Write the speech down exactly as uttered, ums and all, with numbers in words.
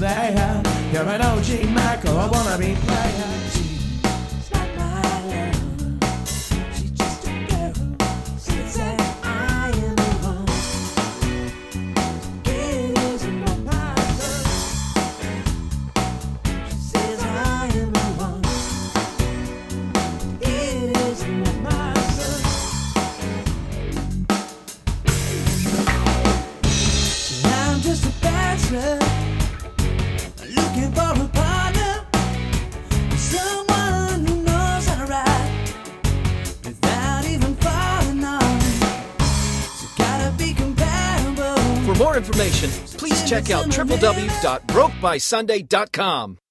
player. You're an O G Michael, I wanna be player. She's not my love. She's just a girl. She said I am the one. It isn't not my love. She says I am the one. It isn't not my love. So I'm just a bachelor, looking for a partner, someone who knows how to ride without even falling on. So gotta be compatible. For more information, please check out w w w dot broke by sunday dot com.